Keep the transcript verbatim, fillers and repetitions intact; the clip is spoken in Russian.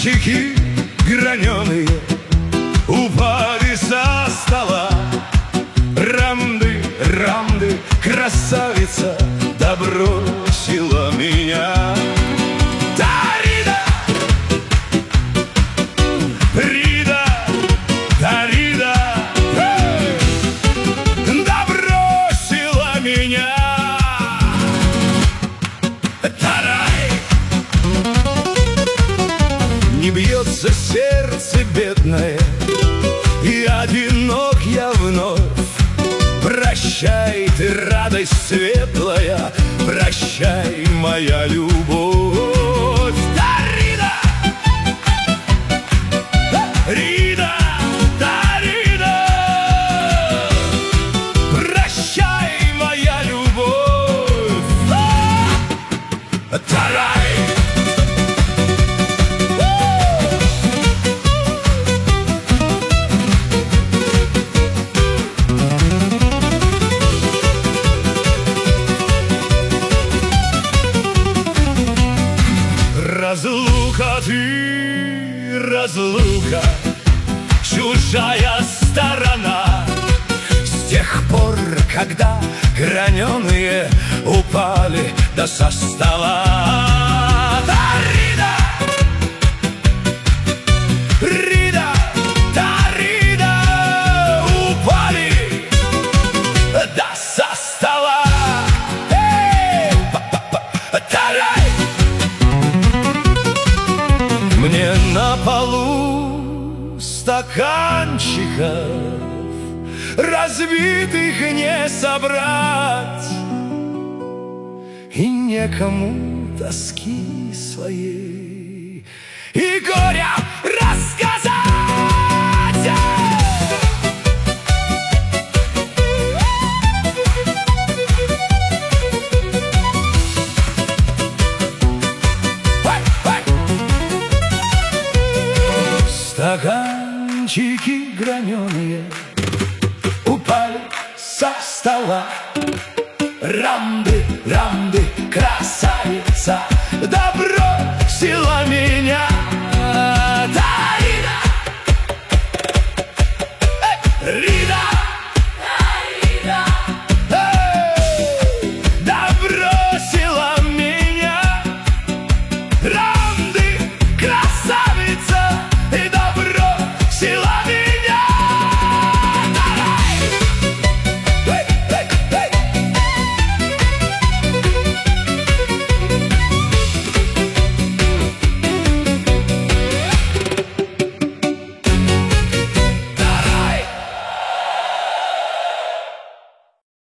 стаканчики граненые упали со стола. Рамды, рамды, красавица, да бросила меня. Дарида, Рида, Дарида, эй, да бросила меня. Тарай. Не бьется сердце бедное, и одинок я вновь. Прощай ты, радость светлая, прощай, моя любовь. Дарида, Рида, Дарида, прощай, моя любовь. Тарай. Разлука ты, разлука, чужая сторона. С тех пор, когда граненые упали да со стола. Дарида, Рида, Дарида, упали да со стола. Эй, тарай. Мне на полу стаканчиков разбитых не собрать, и некому тоски своей и горя рассказать. Стаканчики граненые упали со стола. Рамды, рамды, красавица, да бросила меня. Дарида,